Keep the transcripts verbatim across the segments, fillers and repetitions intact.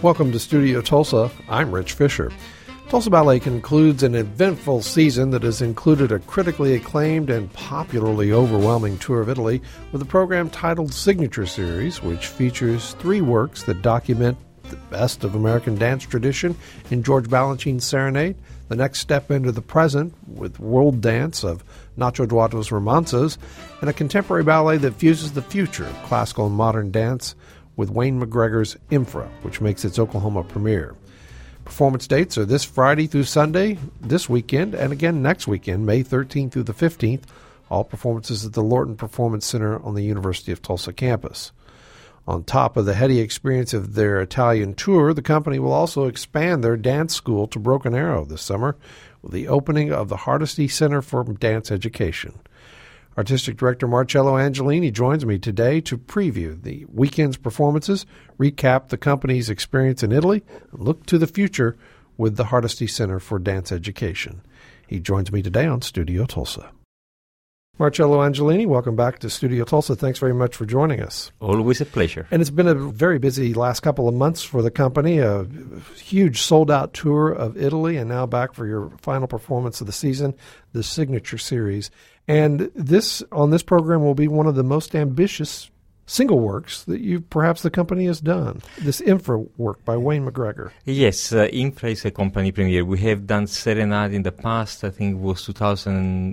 Welcome to Studio Tulsa. I'm Rich Fisher. Tulsa Ballet concludes an eventful season that has included a critically acclaimed and popularly overwhelming tour of Italy with a program titled Signature Series, which features three works that document the best of American dance tradition in George Balanchine's Serenade, the next step into the present with World Dance of Nacho Duato's Romanzas, and a contemporary ballet that fuses the future of classical and modern dance with Wayne McGregor's Infra, which makes its Oklahoma premiere. Performance dates are this Friday through Sunday, this weekend, and again next weekend, May thirteenth through the fifteenth. All performances at the Lorton Performance Center on the University of Tulsa campus. On top of the heady experience of their Italian tour, the company will also expand their dance school to Broken Arrow this summer with the opening of the Hardesty Center for Dance Education. Artistic Director Marcello Angelini joins me today to preview the weekend's performances, recap the company's experience in Italy, and look to the future with the Hardesty Center for Dance Education. He joins me today on Studio Tulsa. Marcello Angelini, welcome back to Studio Tulsa. Thanks very much for joining us. Always a pleasure. And it's been a very busy last couple of months for the company, a huge sold-out tour of Italy, and now back for your final performance of the season, the Signature Series. And this, on this program, will be one of the most ambitious single works that you perhaps the company has done, this Infra work by Wayne McGregor. Yes, uh, Infra is a company premiere. We have done Serenade in the past, I think it was two thousand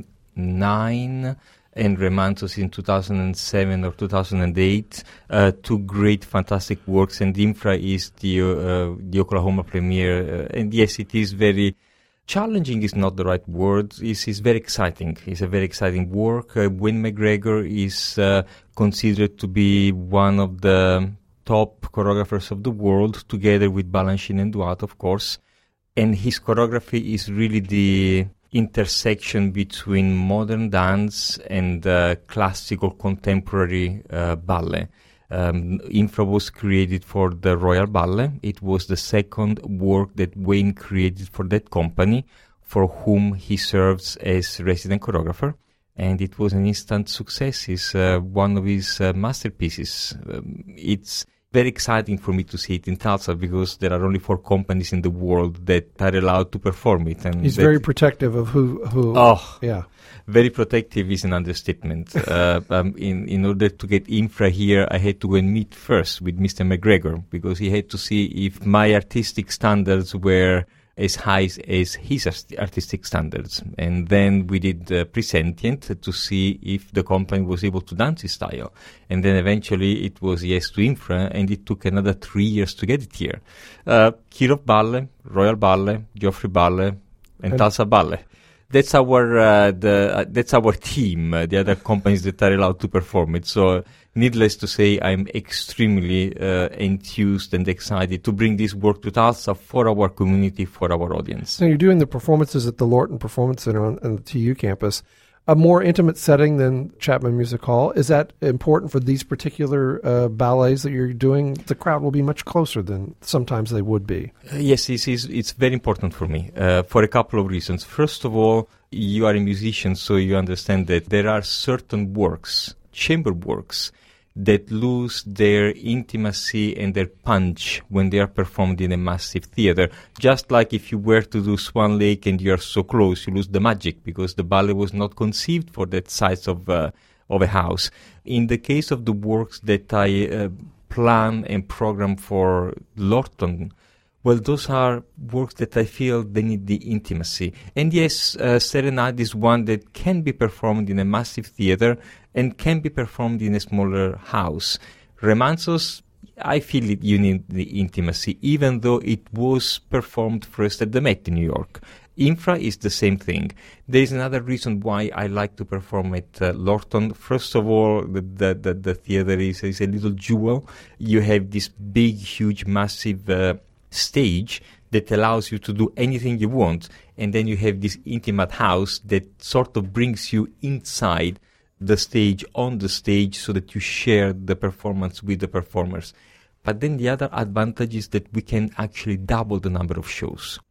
nine, and Romanzas in two thousand seven or two thousand eight. Uh, two great, fantastic works, and Infra is the, uh, the Oklahoma premiere. Uh, and yes, it is very... Challenging is not the right word. It's, it's very exciting. It's a very exciting work. Uh, Wayne McGregor is uh, considered to be one of the top choreographers of the world, together with Balanchine and Duato, of course. And his choreography is really the intersection between modern dance and uh, classical contemporary uh, ballet. Um, Infra was created for the Royal Ballet. It was the second work that Wayne created for that company, for whom he serves as resident choreographer. And it was an instant success. It's uh, one of his uh, masterpieces. Um, it's very exciting for me to see it in Tulsa because there are only four companies in the world that are allowed to perform it. And he's very protective of who... who oh, yeah. Very protective is an understatement. uh, um, in, in order to get Infra here, I had to go and meet first with Mister McGregor because he had to see if my artistic standards were as high as his artistic standards. And then we did uh, Presentient to see if the company was able to dance his style. And then eventually it was yes to Infra, and it took another three years to get it here. Uh, Kirov Ballet, Royal Ballet, Joffrey Ballet, and, and Tulsa Ballet. That's our uh, the uh, that's our team. Uh, the other companies that are allowed to perform it. So, needless to say, I'm extremely uh, enthused and excited to bring this work to Tulsa for our community, for our audience. So, you're doing the performances at the Lorton Performance Center on, on the T U campus. A more intimate setting than Chapman Music Hall. Is that important for these particular uh, ballets that you're doing? The crowd will be much closer than sometimes they would be. Uh, yes, it's, it's, it's very important for me uh, for a couple of reasons. First of all, you are a musician, so you understand that there are certain works, chamber works, that lose their intimacy and their punch when they are performed in a massive theater. Just like if you were to do Swan Lake and you are so close, you lose the magic because the ballet was not conceived for that size of uh, of a house. In the case of the works that I uh, plan and program for Lorton, well, those are works that I feel they need the intimacy. And yes, uh, Serenade is one that can be performed in a massive theater and can be performed in a smaller house. Romanzas, I feel it, you need the intimacy, even though it was performed first at the Met in New York. Infra is the same thing. There is another reason why I like to perform at uh, Lorton. First of all, the, the, the, the theater is, is a little jewel. You have this big, huge, massive uh, stage that allows you to do anything you want. And then you have this intimate house that sort of brings you inside the stage, on the stage, so that you share the performance with the performers. But then the other advantage is that we can actually double the number of shows.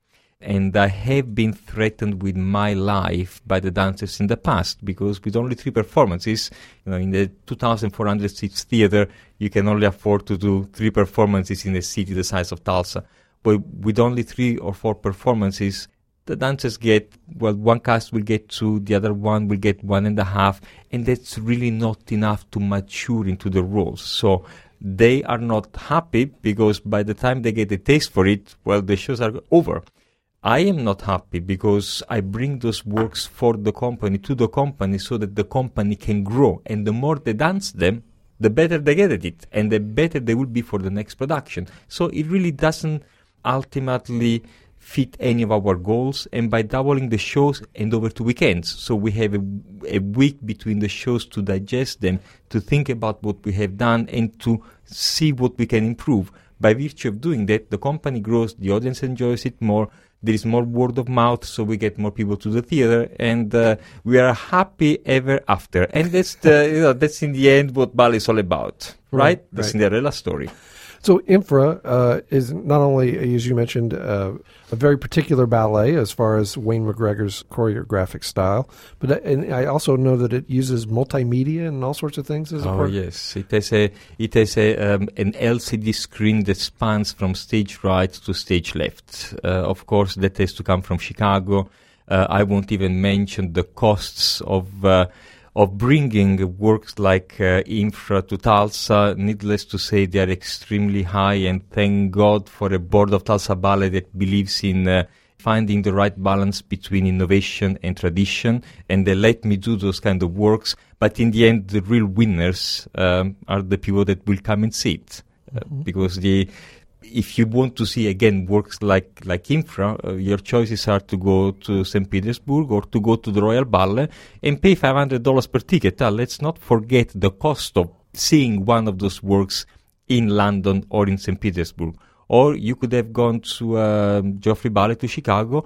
And I have been threatened with my life by the dancers in the past, because with only three performances, you know, in the two thousand four hundred seats theater, you can only afford to do three performances in a city the size of Tulsa. But with only three or four performances, the dancers get, well, one cast will get two, the other one will get one and a half, and that's really not enough to mature into the roles. So they are not happy, because by the time they get a taste for it, well, the shows are over. I am not happy, because I bring those works for the company, to the company, so that the company can grow. And the more they dance them, the better they get at it, and the better they will be for the next production. So it really doesn't ultimately fit any of our goals. And by doubling the shows and over two weekends, so we have a, a week between the shows to digest them, to think about what we have done, and to see what we can improve. By virtue of doing that, the company grows, the audience enjoys it more, there is more word of mouth, so we get more people to the theater, and uh, we are happy ever after. And that's the, you know, that's in the end what ballet is all about, right? Right, The right. Cinderella story. So Infra uh, is not only, as you mentioned, uh, a very particular ballet as far as Wayne McGregor's choreographic style, but uh, and I also know that it uses multimedia and all sorts of things as a Oh part. yes, it has a it has a um, an L C D screen that spans from stage right to stage left. Uh, of course, that has to come from Chicago. Uh, I won't even mention the costs of. Uh, of bringing works like uh, Infra to Tulsa. Needless to say, they are extremely high, and thank God for a board of Tulsa Ballet that believes in uh, finding the right balance between innovation and tradition, and they let me do those kind of works. But in the end, the real winners um, are the people that will come and see it. Uh, mm-hmm. Because the if you want to see, again, works like, like Infra, uh, your choices are to go to Saint Petersburg or to go to the Royal Ballet and pay five hundred dollars per ticket. Uh, let's not forget the cost of seeing one of those works in London or in Saint Petersburg. Or you could have gone to uh, Joffrey Ballet to Chicago,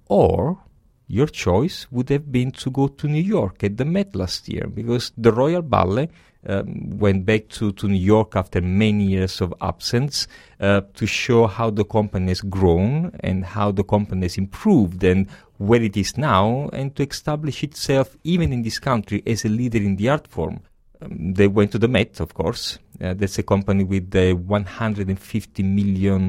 or your choice would have been to go to New York at the Met last year, because the Royal Ballet um, went back to, to New York after many years of absence uh, to show how the company has grown and how the company has improved and where it is now, and to establish itself, even in this country, as a leader in the art form. Um, they went to the Met, of course. Uh, that's a company with a one hundred fifty million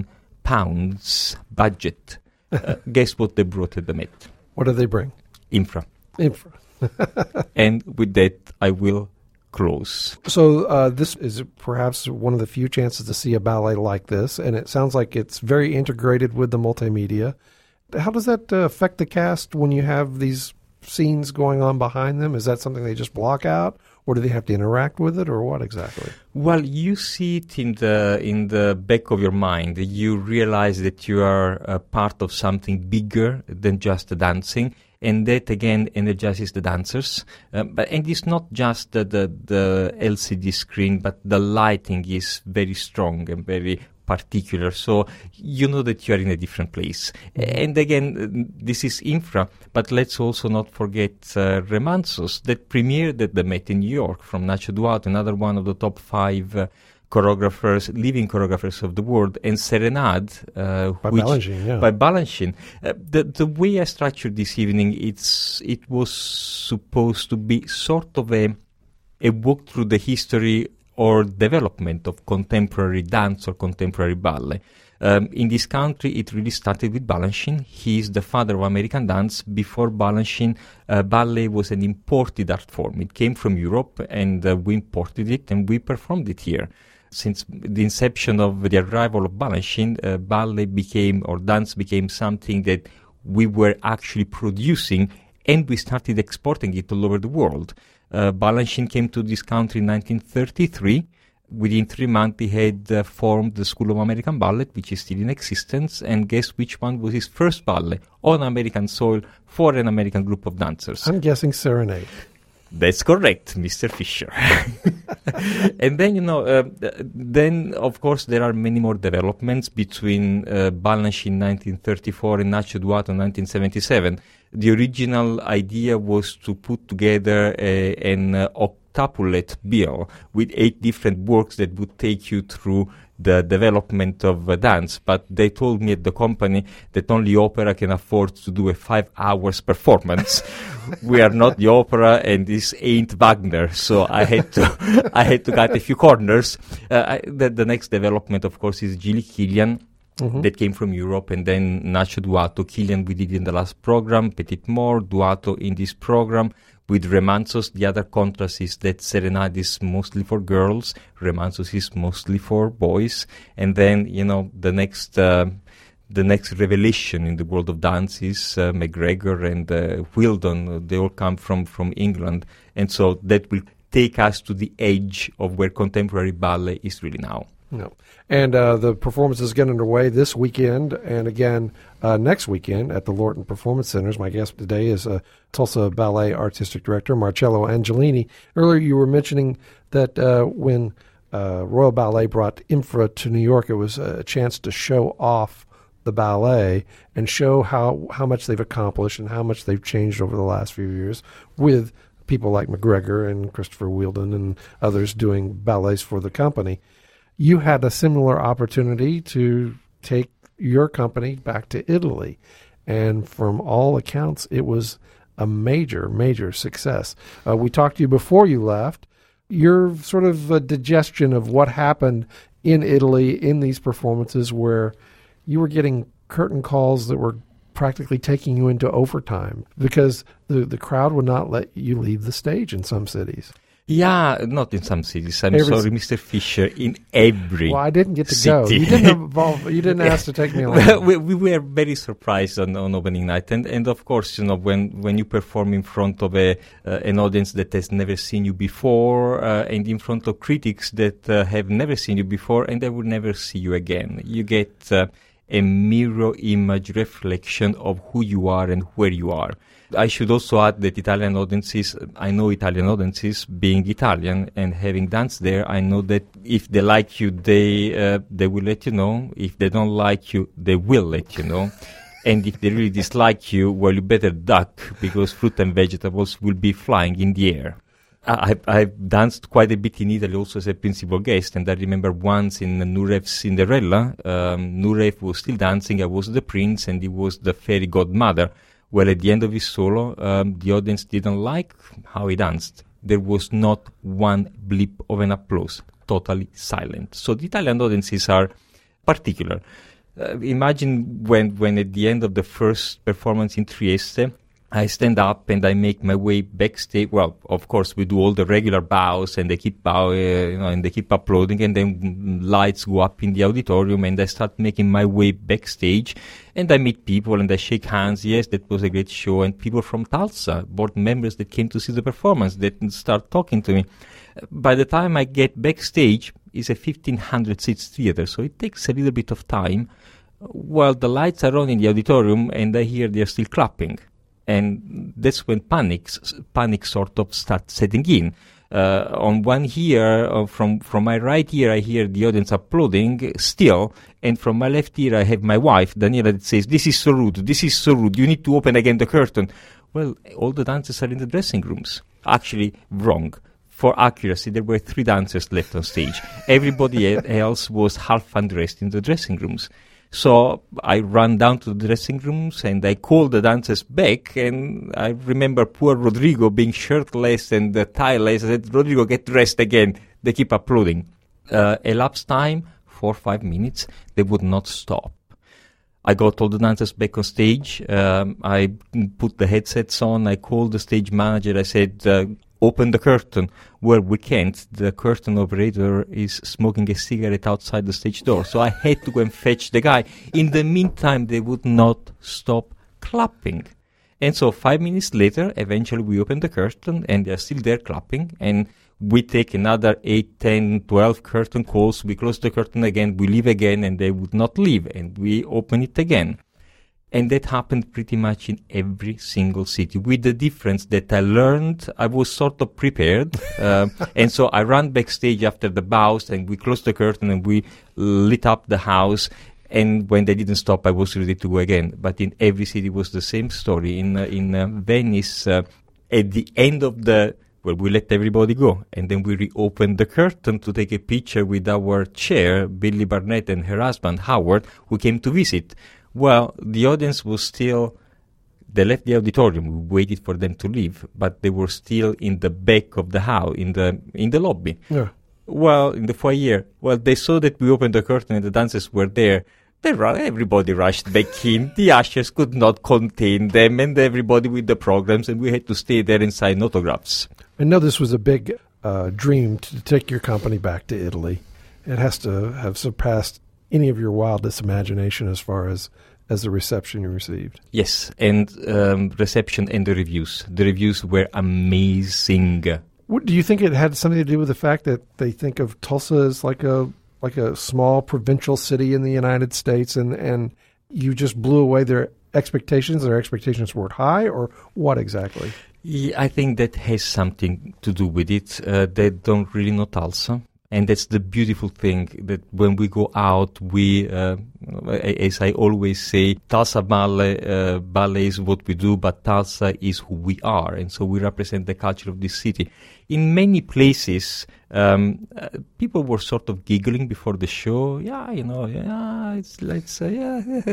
pounds budget. Uh, guess what they brought at the Met? What do they bring? Infra. Infra. And with that, I will close. So uh, this is perhaps one of the few chances to see a ballet like this, and it sounds like it's very integrated with the multimedia. How does that uh, affect the cast when you have these scenes going on behind them? Is that something they just block out, or do they have to interact with it, or what exactly? Well, you see it in the in the back of your mind. You realize that you are a part of something bigger than just the dancing, and that again energizes the dancers. Um, but and it's not just the, the the L C D screen, but the lighting is very strong and very particular, so you know that you are in a different place. Mm-hmm. And again, this is Infra, but let's also not forget uh, Remansos, that premiered at the Met in New York, from Nacho Duato, another one of the top five uh, choreographers, living choreographers of the world, and Serenade, uh, by which, Balanchine, yeah. by Balanchine. Uh, the the way I structured this evening, it's it was supposed to be sort of a a walk through the history or development of contemporary dance or contemporary ballet. Um, in this country, it really started with Balanchine. He is the father of American dance. Before Balanchine, uh, ballet was an imported art form. It came from Europe, and uh, we imported it, and we performed it here. Since the inception of the arrival of Balanchine, uh, ballet became, or dance became something that we were actually producing, and we started exporting it all over the world. Uh, Balanchine came to this country in nineteen thirty-three. Within three months, he had uh, formed the School of American Ballet, which is still in existence. And guess which one was his first ballet on American soil for an American group of dancers? I'm guessing Serenade. That's correct, Mister Fisher. And then, you know, uh, then, of course, there are many more developments between uh, Balanchine in nineteen thirty-four and Nacho Duato in nineteen seventy-seven. The original idea was to put together a, an uh, octuplet bill with eight different works that would take you through the development of uh, dance, but they told me at the company that only opera can afford to do a five hours performance. We are not the opera, and this ain't Wagner, so I had to I had to cut a few corners. Uh, I, the, the next development, of course, is Gilly Killian. Mm-hmm. That came from Europe, and then Nacho Duato. Killian we did in the last program, Petit More, Duato in this program. With Remansos, the other contrast is that Serenade is mostly for girls, Remansos is mostly for boys, and then, you know, the next uh, the next revelation in the world of dance is uh, McGregor and uh, Wheeldon. They all come from, from England, and so that will take us to the edge of where contemporary ballet is really now. No. And uh, the performances get underway this weekend and again uh, next weekend at the Lorton Performance Centers. My guest today is uh, Tulsa Ballet Artistic Director Marcello Angelini. Earlier you were mentioning that uh, when uh, Royal Ballet brought Infra to New York, it was a chance to show off the ballet and show how, how much they've accomplished and how much they've changed over the last few years with people like McGregor and Christopher Wheeldon and others doing ballets for the company. You had a similar opportunity to take your company back to Italy, and from all accounts, it was a major, major success. Uh, we talked to you before you left. Your sort of a digestion of what happened in Italy in these performances where you were getting curtain calls that were practically taking you into overtime because the, the crowd would not let you leave the stage in some cities. Yeah, not in some cities. I'm every sorry, Mister Fisher. In every well, I didn't get to city. go. You didn't involve. You didn't ask to take me along. we, we were very surprised on, on opening night, and and of course, you know, when, when you perform in front of a uh, an audience that has never seen you before, uh, and in front of critics that uh, have never seen you before, and they will never see you again, you get uh, a mirror image reflection of who you are and where you are. I should also add that Italian audiences, I know Italian audiences, being Italian and having danced there, I know that if they like you, they uh, they will let you know. If they don't like you, they will let you know. And if they really dislike you, well, you better duck, because fruit and vegetables will be flying in the air. I, I've danced quite a bit in Italy also as a principal guest, and I remember once in Nurev's Cinderella, um, Nurev was still dancing, I was the prince, and he was the fairy godmother. Well, at the end of his solo, um, the audience didn't like how he danced. There was not one blip of an applause, totally silent. So the Italian audiences are particular. Uh, imagine when, when at the end of the first performance in Trieste, I stand up and I make my way backstage. Well, of course, we do all the regular bows, and they keep bow, uh, you know, and they keep applauding, and then lights go up in the auditorium, and I start making my way backstage, and I meet people and I shake hands. Yes, that was a great show, and people from Tulsa, board members that came to see the performance, that start talking to me. By the time I get backstage, it's a fifteen hundred seats theater, so it takes a little bit of time. While the lights are on in the auditorium, and I hear they're still clapping. And that's when panic, panic sort of starts setting in. Uh, on one ear, uh, from, from my right ear, I hear the audience applauding still. And from my left ear, I have my wife, Daniela, that says, "This is so rude, this is so rude, you need to open again the curtain." Well, all the dancers are in the dressing rooms. Actually, wrong. For accuracy, there were three dancers left on stage. Everybody else was half undressed in the dressing rooms. So I ran down to the dressing rooms and I called the dancers back, and I remember poor Rodrigo being shirtless and uh, tieless. I said, "Rodrigo, get dressed again." They keep applauding. Uh, elapsed time, four or five minutes, they would not stop. I got all the dancers back on stage. Um, I put the headsets on. I called the stage manager. I said, uh, "Open the curtain." Well, we can't. The curtain operator is smoking a cigarette outside the stage door. So I had to go and fetch the guy. In the meantime, they would not stop clapping. And so five minutes later, eventually we open the curtain, and they're still there clapping. And we take another eight, ten, twelve curtain calls. We close the curtain again. We leave again, and they would not leave. And we open it again. And that happened pretty much in every single city, with the difference that I learned, I was sort of prepared. uh, and so I ran backstage after the bows, and we closed the curtain and we lit up the house. And when they didn't stop, I was ready to go again. But in every city was the same story. In uh, in uh, Venice, uh, at the end of the Well, we let everybody go, and then we reopened the curtain to take a picture with our chair, Billy Barnett, and her husband, Howard, who came to visit. Well, the audience was still, they left the auditorium, we waited for them to leave, but they were still in the back of the house, in the in the lobby. Yeah. Well, in the foyer. Well, they saw that we opened the curtain and the dancers were there. They ru- everybody rushed back in. The ushers could not contain them, and everybody with the programs, and we had to stay there and sign autographs. I know this was a big uh, dream to take your company back to Italy. It has to have surpassed any of your wildest imagination as far as, as the reception you received. Yes, and um, reception and the reviews. The reviews were amazing. What, do you think it had something to do with the fact that they think of Tulsa as like a like a small provincial city in the United States, and, and you just blew away their expectations? Their expectations were high, or what exactly? Yeah, I think that has something to do with it. Uh, they don't really know Tulsa. And that's the beautiful thing, that when we go out, we, uh, as I always say, Tulsa Ballet, uh, ballet is what we do, but Tulsa is who we are. And so we represent the culture of this city. In many places, um, uh, people were sort of giggling before the show. Yeah, you know, yeah, it's like, uh, yeah.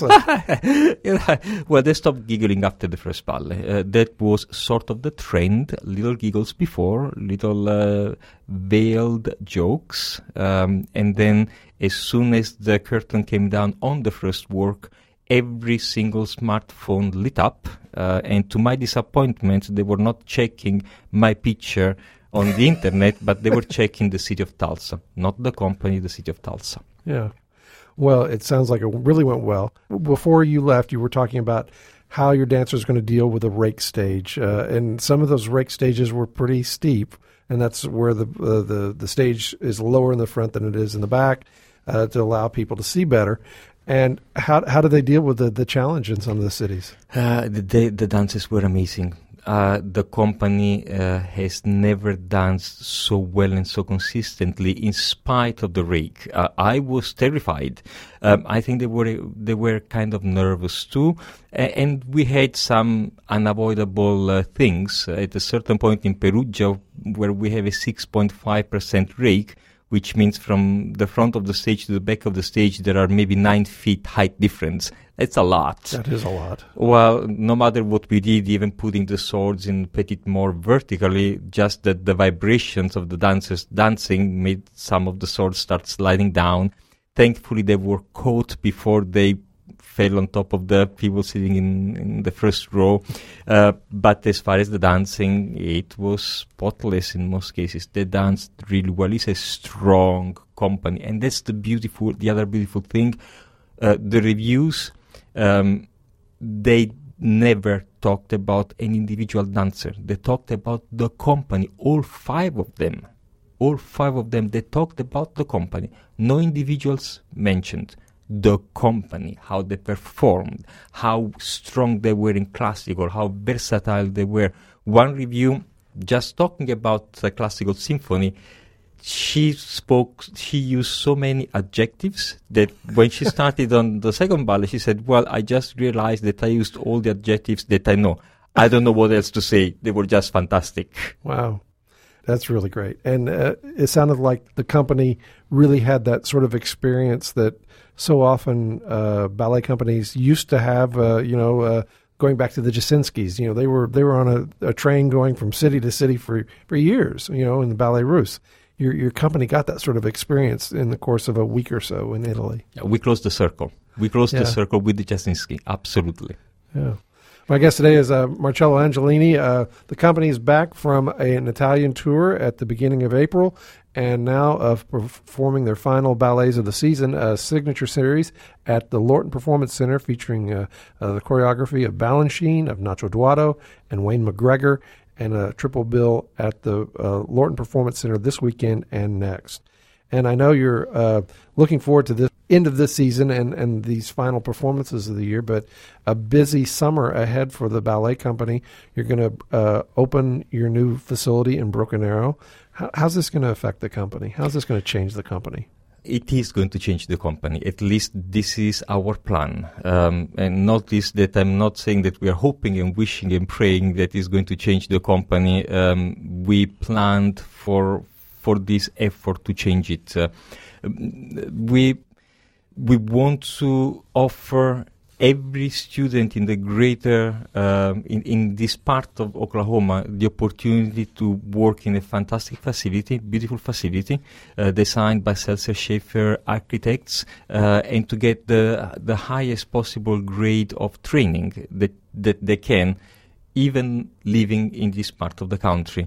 Tulsa. Yeah. Well, they stopped giggling after the first ballet. Uh, that was sort of the trend. Little giggles before, little uh, veiled jokes. Um, and then as soon as the curtain came down on the first work, every single smartphone lit up. Uh, and to my disappointment, they were not checking my picture on the internet, but they were checking the city of Tulsa, not the company, the city of Tulsa. Yeah. Well, it sounds like it really went well. Before you left, you were talking about how your dancers are going to deal with a rake stage. Uh, and some of those rake stages were pretty steep, and that's where the uh, the, the stage is lower in the front than it is in the back uh, to allow people to see better. And how how do they deal with the, the challenge in some of the cities? Uh, the, the, the dances were amazing. Uh, the company uh, has never danced so well and so consistently in spite of the rake. Uh, I was terrified. Um, I think they were they were kind of nervous too, a- and we had some unavoidable uh, things. At a certain point in Perugia, where we have a six point five percent rake, which means from the front of the stage to the back of the stage, there are maybe nine feet height difference. It's a lot. That is a lot. Well, no matter what we did, even putting the swords in petit more vertically, just that the vibrations of the dancers dancing made some of the swords start sliding down. Thankfully, they were caught before they fell on top of the people sitting in, in the first row. Uh, but as far as the dancing, it was spotless in most cases. They danced really well. It's a strong company. And that's the beautiful, the other beautiful thing. Uh, the reviews, um, they never talked about an individual dancer. They talked about the company, all five of them. All five of them, they talked about the company. No individuals mentioned. The company, how they performed, how strong they were in classical, how versatile they were. One review, just talking about the classical symphony, she spoke, she used so many adjectives that when she started on the second ballet, she said, well, I just realized that I used all the adjectives that I know. I don't know what else to say. They were just fantastic. Wow. That's really great. And uh, it sounded like the company really had that sort of experience that so often uh, ballet companies used to have, uh, you know, uh, going back to the Jasinskis. You know, they were they were on a, a train going from city to city for, for years, you know, in the Ballet Russe. Your your company got that sort of experience in the course of a week or so in Italy. Yeah, we closed the circle. We closed Yeah. the circle with the Jasinski. Absolutely. Yeah. My guest today is uh, Marcello Angelini. Uh, the company is back from a, an Italian tour at the beginning of April, and now of performing their final ballets of the season, a signature series at the Lorton Performance Center featuring uh, uh, the choreography of Balanchine, of Nacho Duato, and Wayne McGregor, and a triple bill at the uh, Lorton Performance Center this weekend and next. And I know you're uh, looking forward to the end of this season and, and these final performances of the year, but a busy summer ahead for the ballet company. You're going to uh, open your new facility in Broken Arrow. How, how's this going to affect the company? How's this going to change the company? it is going to change the company. At least this is our plan. Um, and notice that I'm not saying that we are hoping and wishing and praying that it's going to change the company. Um, we planned for for this effort to change it. Uh, we we want to offer every student in the greater, um, in, in this part of Oklahoma, the opportunity to work in a fantastic facility, beautiful facility, uh, designed by Seltzer Schaefer architects, uh, and to get the the highest possible grade of training that, that they can, even living in this part of the country.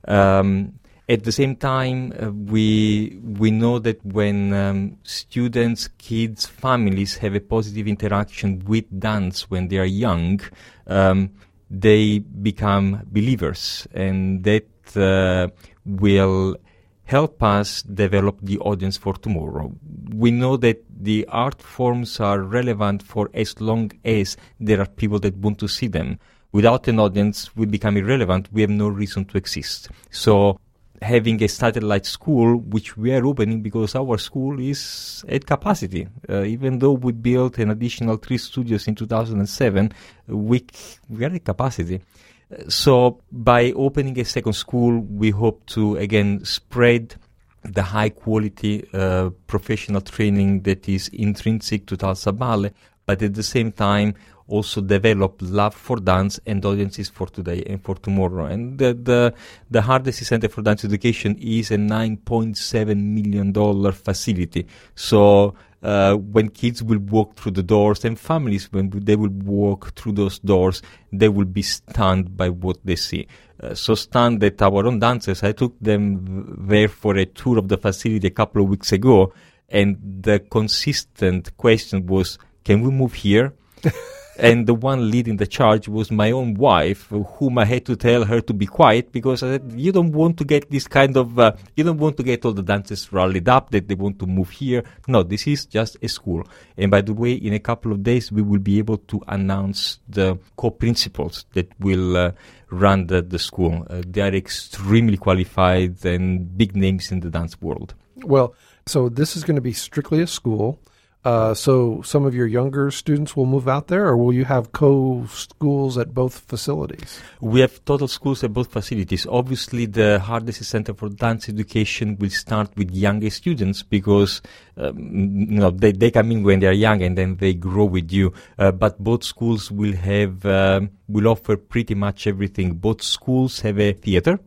Um, At the same time, uh, we we know that when um, students, kids, families have a positive interaction with dance when they are young, um, they become believers, and that uh, will help us develop the audience for tomorrow. We know that the art forms are relevant for as long as there are people that want to see them. Without an audience, we become irrelevant. We have no reason to exist. So having a satellite school, which we are opening because our school is at capacity. Uh, even though we built an additional three studios in two thousand seven, we, we are at capacity. Uh, so by opening a second school, we hope to, again, spread the high-quality uh, professional training that is intrinsic to Tulsa Ballet, but at the same time, also develop love for dance and audiences for today and for tomorrow. And the the, the Hardesty Center for Dance Education is a nine point seven million dollars facility. So uh, when kids will walk through the doors, and families, when they will walk through those doors, they will be stunned by what they see. Uh, so stunned that our own dancers, I took them there for a tour of the facility a couple of weeks ago, and the consistent question was, can we move here? And the one leading the charge was my own wife, whom I had to tell her to be quiet, because I said, you don't want to get this kind of, uh, you don't want to get all the dancers rallied up that they want to move here. No, this is just a school. And by the way, in a couple of days, we will be able to announce the co-principals that will uh, run the, the school. Uh, they are extremely qualified and big names in the dance world. Well, so this is going to be strictly a school. Uh, so some of your younger students will move out there, or will you have co-schools at both facilities? We have total schools at both facilities. Obviously, the Hardesty Center for Dance Education will start with younger students because um, you know they, they come in when they are young and then they grow with you. Uh, but both schools will have um, will offer pretty much everything. Both schools have a theater.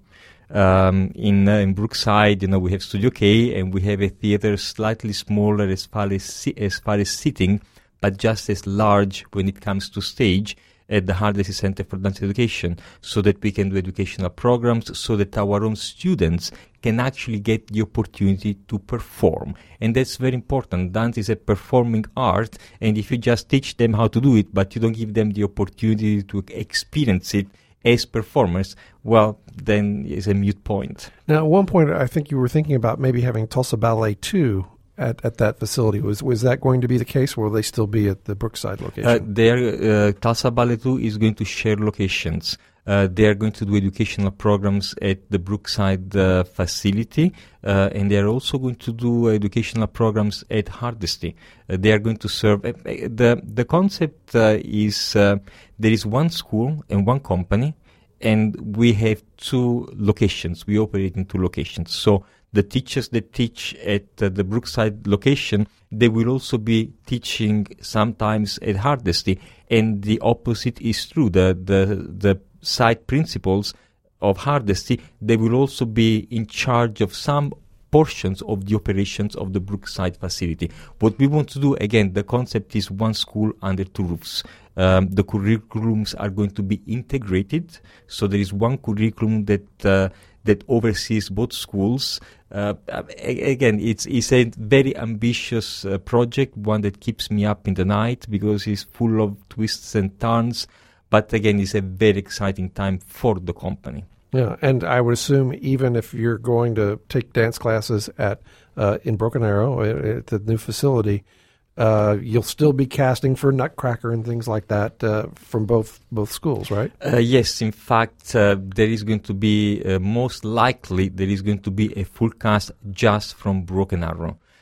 Um, in, uh, in Brookside, you know, we have Studio K, and we have a theater slightly smaller as far as si- as far as sitting, but just as large when it comes to stage at the Hardesty Center for Dance Education, so that we can do educational programs, so that our own students can actually get the opportunity to perform. And that's very important. Dance is a performing art, and if you just teach them how to do it, but you don't give them the opportunity to experience it as performers, well, then it's a moot point. Now, at one point, I think you were thinking about maybe having Tulsa Ballet too at, at that facility. Was was that going to be the case, or will they still be at the Brookside location? Uh, there, uh, Tulsa Ballet two is going to share locations. Uh, they are going to do educational programs at the Brookside uh, facility, uh, and they are also going to do educational programs at Hardesty. Uh, they are going to serve. Uh, the The concept uh, is uh, there is one school and one company, and we have two locations. We operate in two locations. So the teachers that teach at uh, the Brookside location, they will also be teaching sometimes at Hardesty, and the opposite is true. The the the site principals of Hardesty, they will also be in charge of some portions of the operations of the Brookside facility. What we want to do, again, the concept is one school under two roofs. Um, the curriculums are going to be integrated, so there is one curriculum that uh, that oversees both schools. Uh, again, it's it's a very ambitious uh, project, one that keeps me up in the night because it's full of twists and turns. But again, it's a very exciting time for the company. Yeah, and I would assume even if you're going to take dance classes at uh, in Broken Arrow at the new facility, uh, you'll still be casting for Nutcracker and things like that uh, from both both schools, right? Uh, yes, in fact, uh, there is going to be uh, most likely there is going to be a full cast just from Broken Arrow.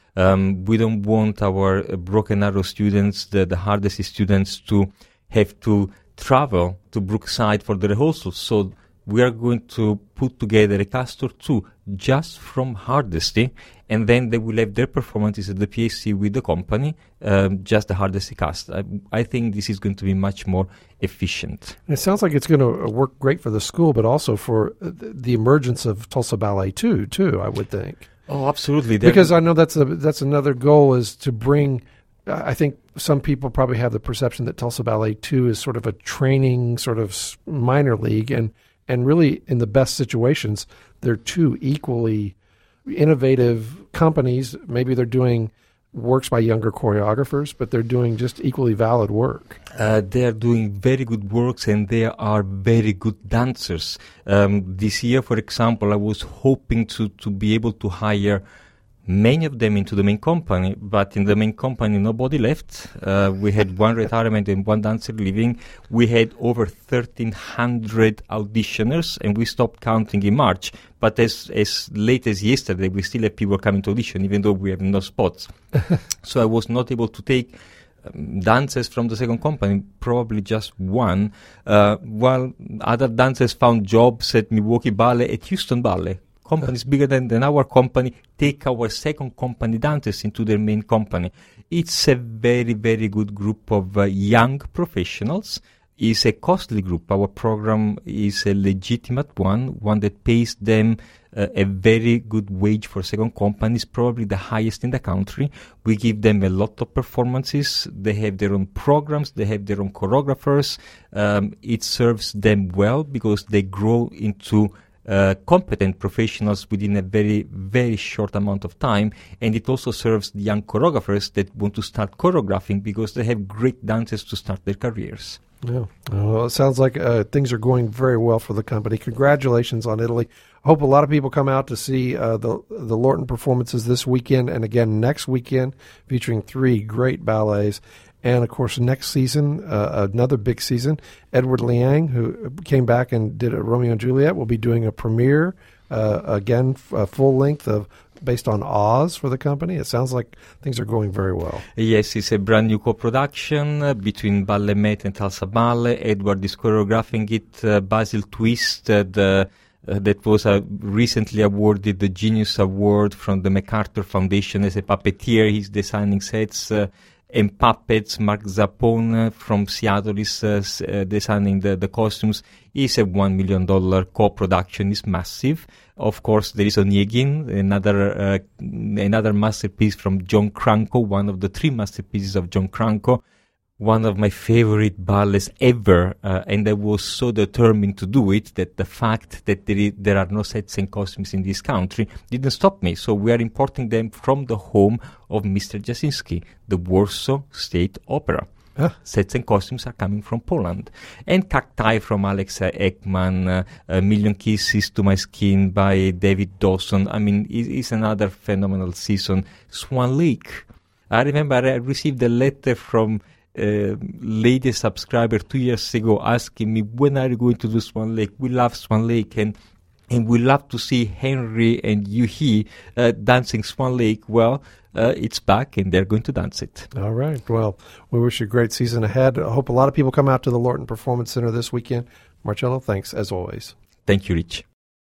Um, we don't want our uh, broken arrow students, the, the hardest students, to have to travel to Brookside for the rehearsals. So we are going to put together a cast or two just from Hardesty, and then they will have their performances at the P A C with the company, um, just the Hardesty cast. I, I think this is going to be much more efficient. And it sounds like it's going to work great for the school, but also for the emergence of Tulsa Ballet too, too, I would think. Oh, absolutely. They're because I know that's a, that's another goal, is to bring, I think some people probably have the perception that Tulsa Ballet too is sort of a training sort of minor league, and And really, in the best situations, they're two equally innovative companies. Maybe they're doing works by younger choreographers, but they're doing just equally valid work. Uh, they are doing very good works, and they are very good dancers. Um, this year, for example, I was hoping to, to be able to hire many of them into the main company, but in the main company nobody left. Uh, we had one retirement and one dancer leaving. We had over thirteen hundred auditioners, and we stopped counting in March. But as as late as yesterday, we still have people coming to audition, even though we have no spots. So I was not able to take um, dancers from the second company, probably just one, uh, while other dancers found jobs at Milwaukee Ballet, at Houston Ballet. Companies bigger than, than our company take our second company dancers into their main company. It's a very, very good group of uh, young professionals. It's a costly group. Our program is a legitimate one, one that pays them uh, a very good wage for second companies, probably the highest in the country. We give them a lot of performances. They have their own programs. They have their own choreographers. Um, it serves them well because they grow into Uh, competent professionals within a very, very short amount of time, and it also serves the young choreographers that want to start choreographing because they have great dancers to start their careers. Yeah, well, it sounds like uh, things are going very well for the company. Congratulations on Italy. I hope a lot of people come out to see uh, the the Lorton performances this weekend and again next weekend, featuring three great ballets. And, of course, next season, uh, another big season, Edward Liang, who came back and did a Romeo and Juliet, will be doing a premiere, uh, again, a full length of based on Oz for the company. It sounds like things are going very well. Yes, it's a brand new co-production uh, between Ballet Met and Tulsa Ballet. Edward is choreographing it. Uh, Basil Twist, uh, the Uh, that was uh, recently awarded the Genius Award from the MacArthur Foundation as a puppeteer. He's designing sets uh, and puppets. Mark Zappone from Seattle is uh, s- uh, designing the, the costumes. It's a one million dollars co-production. It's massive. Of course, there is Onegin, another uh, another masterpiece from John Cranko, one of the three masterpieces of John Cranko. One of my favorite ballets ever, uh, and I was so determined to do it that the fact that there, is, there are no sets and costumes in this country didn't stop me. So we are importing them from the home of Mister Jasinski, the Warsaw State Opera. Huh? Sets and costumes are coming from Poland. And Cacti from Alex Ekman, uh, A Million Kisses to My Skin by David Dawson. I mean, it, it's another phenomenal season. Swan Lake. I remember I received a letter from Uh, lady subscriber two years ago asking me, when are you going to do Swan Lake? We love Swan Lake, and and we love to see Henry and Yuhi uh, dancing Swan Lake. Well, uh, it's back, and they're going to dance it. All right. Well, we wish you a great season ahead. I hope a lot of people come out to the Lorton Performance Center this weekend. Marcello, thanks as always. Thank you, Rich.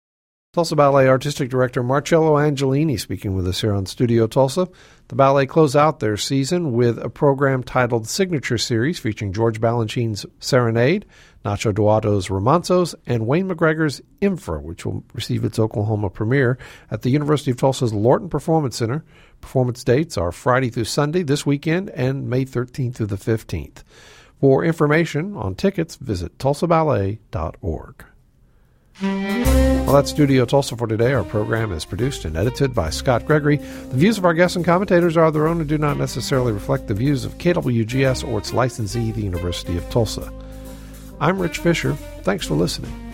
Tulsa Ballet Artistic Director Marcello Angelini speaking with us here on Studio Tulsa. The ballet closed out their season with a program titled Signature Series featuring George Balanchine's Serenade, Nacho Duato's Romanzos, and Wayne McGregor's Infra, which will receive its Oklahoma premiere at the University of Tulsa's Lorton Performance Center. Performance dates are Friday through Sunday this weekend and May thirteenth through the fifteenth. For information on tickets, visit tulsa ballet dot org. Well, that's Studio Tulsa for today. Our program is produced and edited by Scott Gregory. The views of our guests and commentators are their own and do not necessarily reflect the views of K W G S or its licensee, the University of Tulsa. I'm Rich Fisher. Thanks for listening.